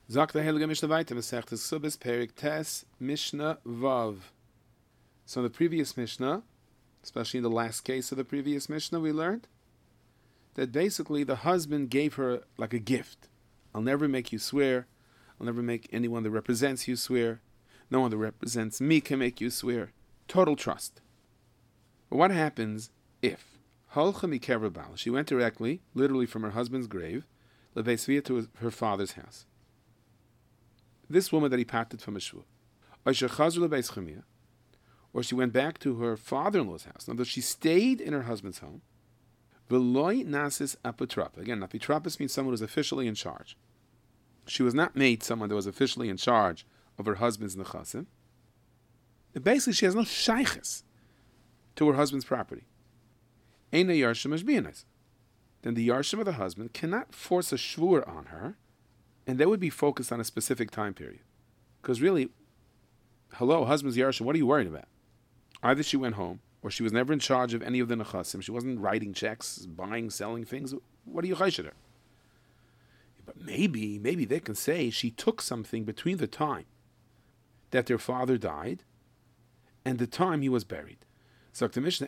Sagt der Heilige Mishnah weiter, Masechtes Subis Perik Tes Mishnah Vav. So in the previous Mishnah, especially in the last case of the previous Mishnah, we learned that basically the husband gave her like a gift. I'll never make you swear. I'll never make anyone that represents you swear. No one that represents me can make you swear. Total trust. But what happens if she went directly, literally from her husband's grave, to her father's house? This woman that he parted from a shvua. Or she went back to her father-in-law's house. In other words, she stayed in her husband's home. Again, apotropos means someone who was officially in charge. She was not made someone that was officially in charge of her husband's nechasim. Basically, she has no shayches to her husband's property. Then the yarshim of the husband cannot force a shvur on her, and they would be focused on a specific time period. Because really, hello, husband's yarshim, what are you worried about? Either she went home, or she was never in charge of any of the nechasim. She wasn't writing checks, buying, selling things. What are you chayshed her? But maybe they can say she took something between the time that their father died and the time he was buried. So the Mishnah,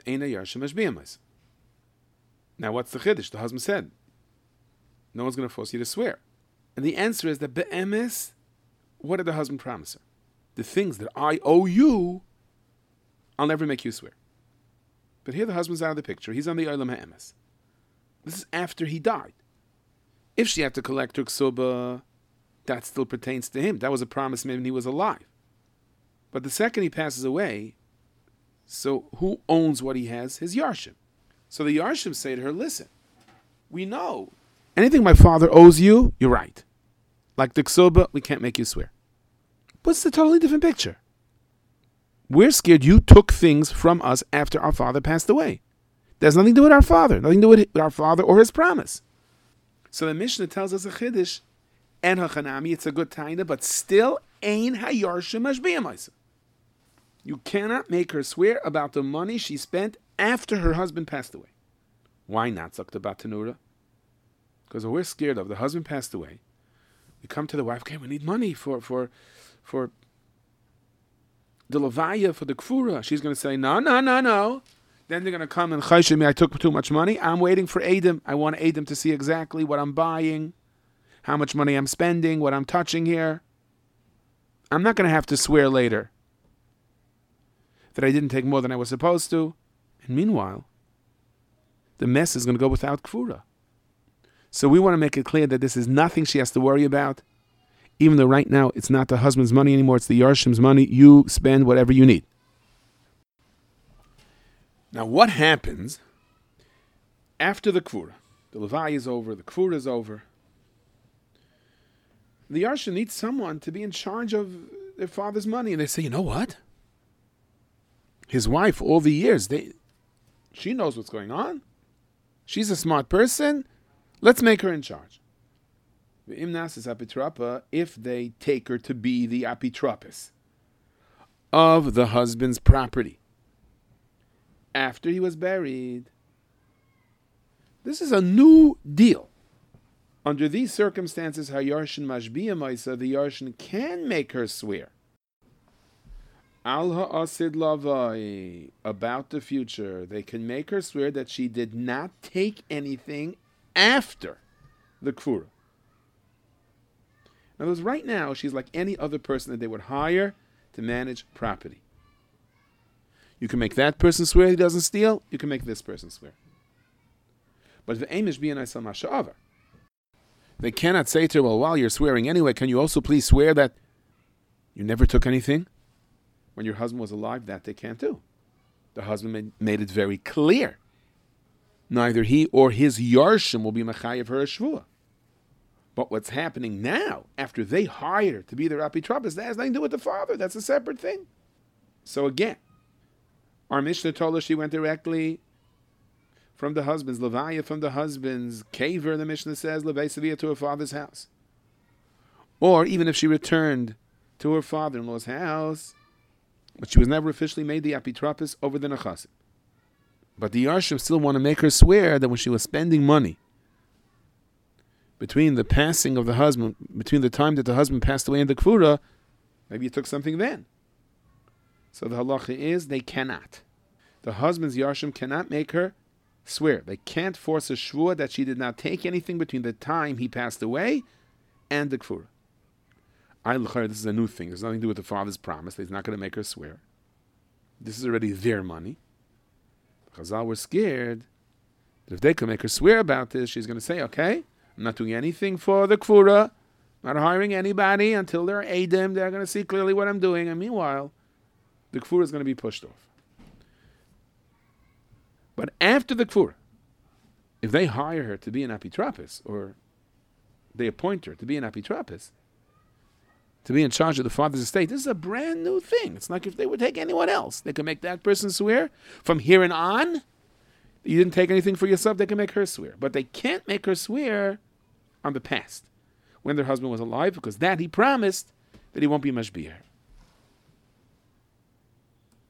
now what's the chiddush? The husband said, no one's going to force you to swear. And the answer is that be'emes, what did the husband promise her? The things that I owe you, I'll never make you swear. But here the husband's out of the picture. He's on the Olam ha'emes. This is after he died. If she had to collect her ksuba, that still pertains to him. That was a promise made when he was alive. But the second he passes away, so who owns what he has? His yarshim. So the yarshim say to her, listen, we know anything my father owes you, you're right. Like the ksuba, we can't make you swear. But it's a totally different picture. We're scared you took things from us after our father passed away. There's nothing to do with our father, nothing to do with our father or his promise. So the Mishnah tells us a chiddush, and hachanami, it's a good taina, but still ein hayarshim mashbiyamaisa. You cannot make her swear about the money she spent after her husband passed away. Why not, Zakta Batanura? Because we're scared of the husband passed away. We come to the wife, okay, we need money for the levaya, for the kfura. She's going to say, no. Then they're going to come and chayshim me, I took too much money. I'm waiting for Adam. I want Adam to see exactly what I'm buying, how much money I'm spending, what I'm touching here. I'm not going to have to swear later that I didn't take more than I was supposed to. And meanwhile, the mess is going to go without kfura. So we want to make it clear that this is nothing she has to worry about. Even though right now it's not the husband's money anymore, it's the yarshim's money. You spend whatever you need. Now, what happens after the kfura? The levai is over, the kfura is over. The yarshim needs someone to be in charge of their father's money. And they say, you know what? His wife, all the years, she knows what's going on. She's a smart person. Let's make her in charge. The imnas is apitrapa if they take her to be the apitropis of the husband's property after he was buried. This is a new deal. Under these circumstances, Hayarshin Mashbiya Maisa, the Yarshin can make her swear. Al ha'asid lavai, about the future. They can make her swear that she did not take anything after the kfura. In other words, right now, she's like any other person that they would hire to manage property. You can make that person swear he doesn't steal. You can make this person swear. But the aim is being a masha'avar. They cannot say to her, well, while you're swearing anyway, can you also please swear that you never took anything when your husband was alive? That they can't do. The husband made it very clear. Neither he or his yarshim will be mechayev her a shvua. But what's happening now, after they hire to be their apitropis, that has nothing to do with the father. That's a separate thing. So again, our Mishnah told us she went directly from the husband's, levaya from the husband's, kaver, the Mishnah says, levesavia to her father's house. Or even if she returned to her father-in-law's house, but she was never officially made the apitropis over the nechasim. But the yarshim still want to make her swear that when she was spending money between the passing of the husband, between the time that the husband passed away and the kfura, maybe you took something then. So the halacha is they cannot. The husband's yarshim cannot make her swear. They can't force a shvua that she did not take anything between the time he passed away and the kfura. This is a new thing. There's nothing to do with the father's promise. He's not going to make her swear. This is already their money. Chazal were scared that if they could make her swear about this, she's going to say, okay, I'm not doing anything for the kfura, not hiring anybody until they're Eidim. They're going to see clearly what I'm doing. And meanwhile, the kfura is going to be pushed off. But after the kfura, if they hire her to be an apitropis, or they appoint her to be an apitropis, to be in charge of the father's estate, this is a brand new thing. It's like if they would take anyone else. They can make that person swear. From here and on, you didn't take anything for yourself, they can make her swear. But they can't make her swear on the past, when their husband was alive, because that he promised that he won't be mashbi'er.